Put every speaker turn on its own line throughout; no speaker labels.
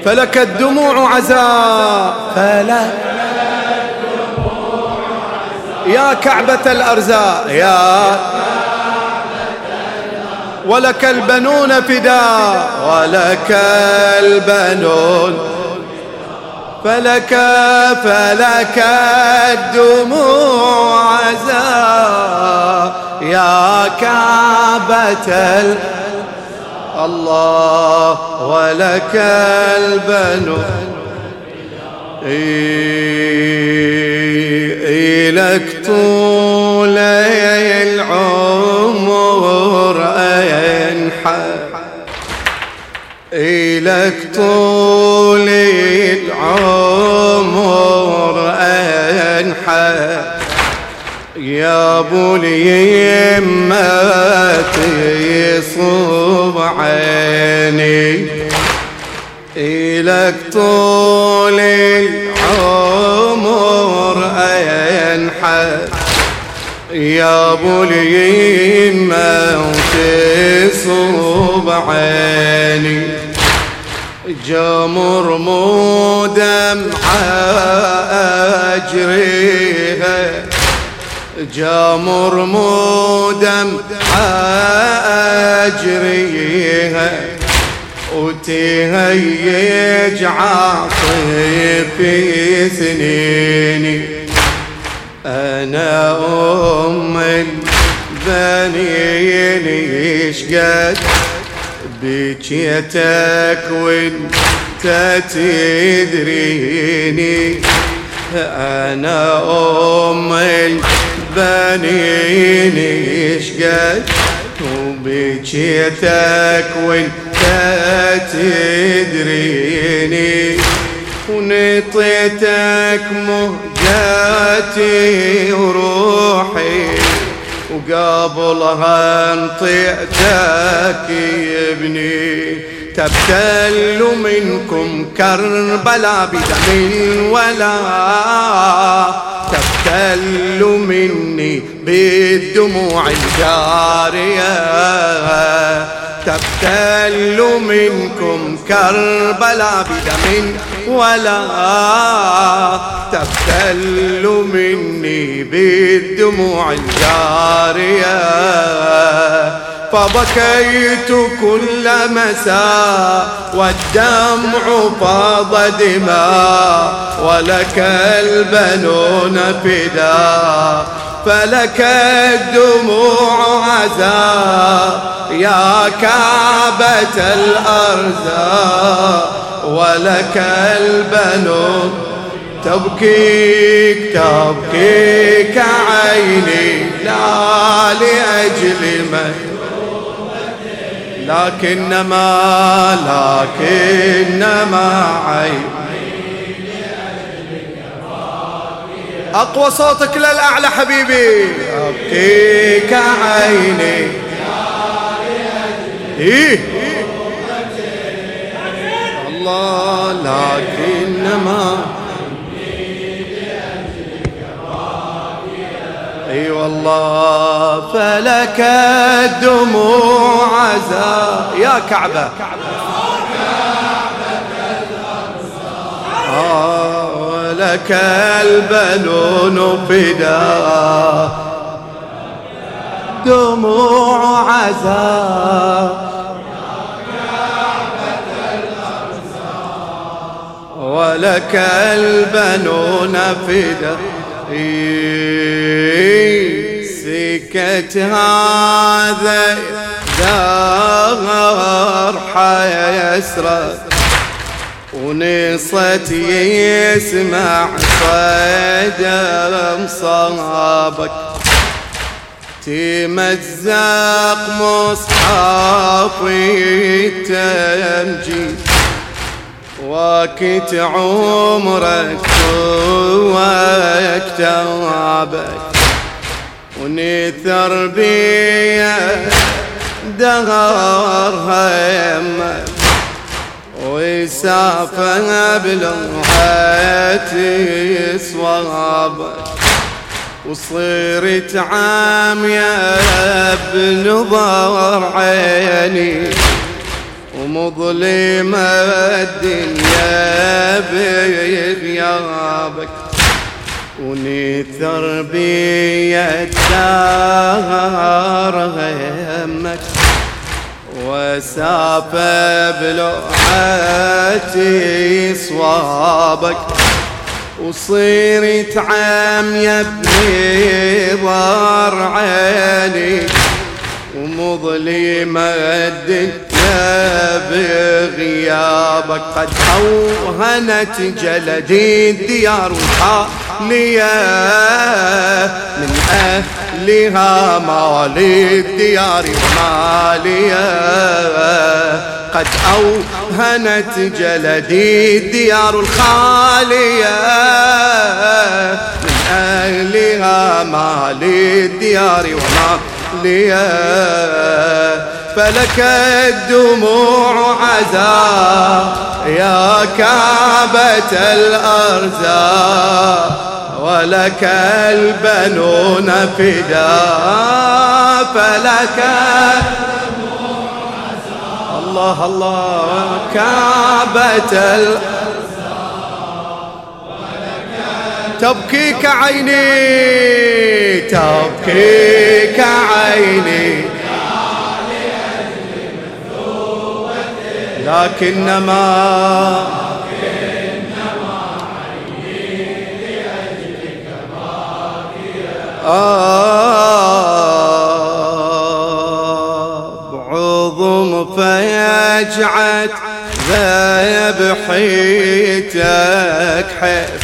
فلك الدموع عزاء، فلك يا كعبة الأرزاق، يا ولك البنون فداء، ولك البنون، فلك الدموع عزاء يا كعبة الله، ولك البنون. إلك طول العمر أنحى، إلك طول العمر أنحى يا ابو اليمة تصب عيني، إلك طول العمر أنحى يا ابو اليمة تصب عيني، جمر مو دمعة أجريها، جمر مو دمعة أجريها، وتهيج عاطفي سنيني، أنا أم البنين شقد بكيتك وانت تدريني، أنا أم البنين شقد وبكيتك وانت تدريني، ونطيتك مهجاتي وروحي، وقابلها انطيتك يبني، تبتل منكم كربلا بدم ولا تبتل مني بالدموع الجارية، تبتل منكم كربلا بدم ولا تبتل مني بالدموع الجارية، فبكيت كل مساء والدمع فاض دماء، ولك البنون فداء، فلك الدموع عزاء يا كعبة الأرزاق، ولك البنون تبكيك تبكيك عيني، لا لأجل من لكنما عين. أقوى صوتك للأعلى حبيبي، أبكيك عيني، إيه الله لكنما اي والله، فلك الدموع عزاء يا كعبة، ولك البنون فداء، دموع عزاء ولك البنون فداء. سكت هذا دار حيسرى، ونصت يسمع صدى مصابك، تمزق مصحفي التمجيد، وقت عمرك واكتابك، ونثر بيا دهر همك، ويسافى بلوحتي صوابك، وصيرت عام يا ابن ضر عيني، ومظلمة الدنيا بغيابك، ونثر بي الدار همك، وسافى بلوحتي صوابك، وصيرت عمية بنظر عيني، ومظلمة الدنيا بغيابك. قد أوهنت جلدي الديار الخالية، من أهلها مالي الديار ومالية. قد أوهنت جلدي الديار الخالية، من أهلها مالي الديار ومالية. فلك الدموع عزاء يا كعبة الأرزاق، ولك البنون فداء. فلك الدموع عزاء الله الله كعبة الأرزاق، ولك تبكيك عيني تبكيك عيني، لكنما عيني لأجلك باكية. بعظم فيجعت ذبحيتك حيف،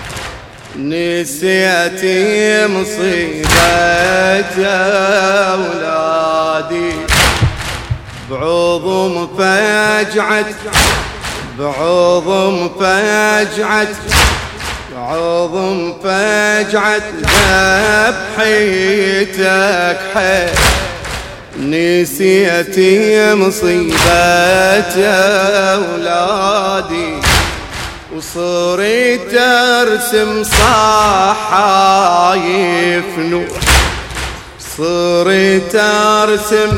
نسيتي مصيبة أولادي. بعظم فيجعت بعظم فيجعت بعظم فيجعت ذبحيتك حيف، نسيتي مصيبة أولادي. وصرت أرسم صحايف نور، صرت أرسم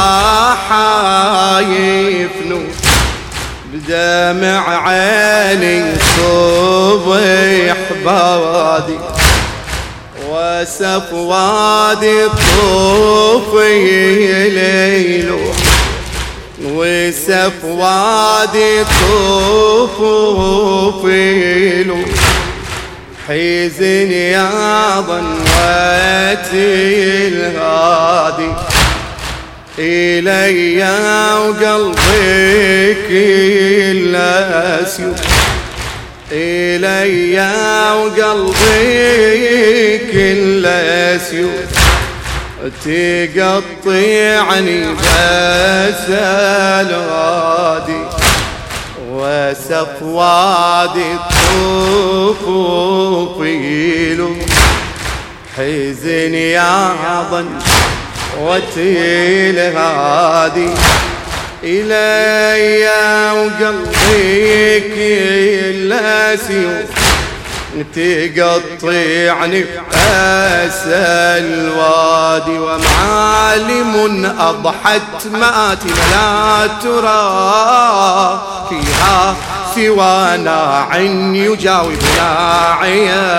صحايف نور، بدمع عيني صبح بوادي، وسفوادي الطوفي ليلوح، وسفوادي الطوفي ليلوح. حزن يا ظنوتي الهادي إلي وقلبي كل أسيوف، إلي وقلبي كل أسيوف. تقطعني بس الغادي، وسفوادي الطفوف يلو. حزن يا ظن الهادي إلي وقلبي كل سيوف، تقطعني بأس الوادي. ومعالم أضحت مآتم لا ترى فيها سوى ناع يجاوب ناعيا.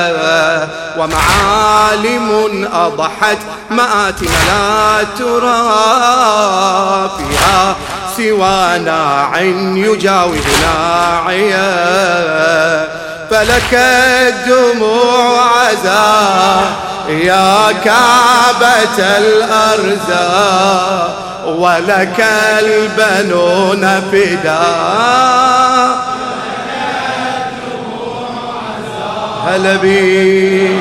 ومعالم أضحت مآتم لا ترى فيها سوى ناع يجاوب ناعيا. فلك الدموع عزاء يا كعبة الأرزاق، ولك البنون فداء. هلا بيك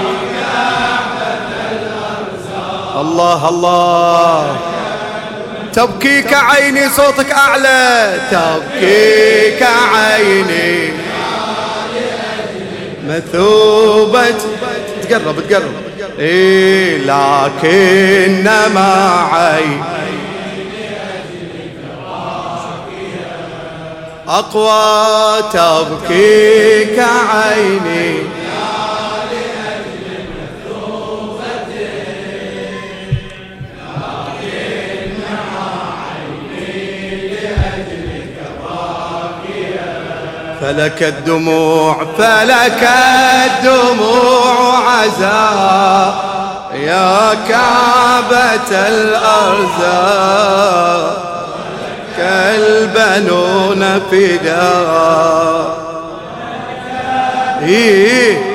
الله الله. تبكيك عيني صوتك أعلى، تبكيك عيني مثوبة. تقرب إيه لكن معي أقوى. تبكيك عيني لكن فلك الدموع عزاء يا كعبة الأرزاق كالبنون فداء.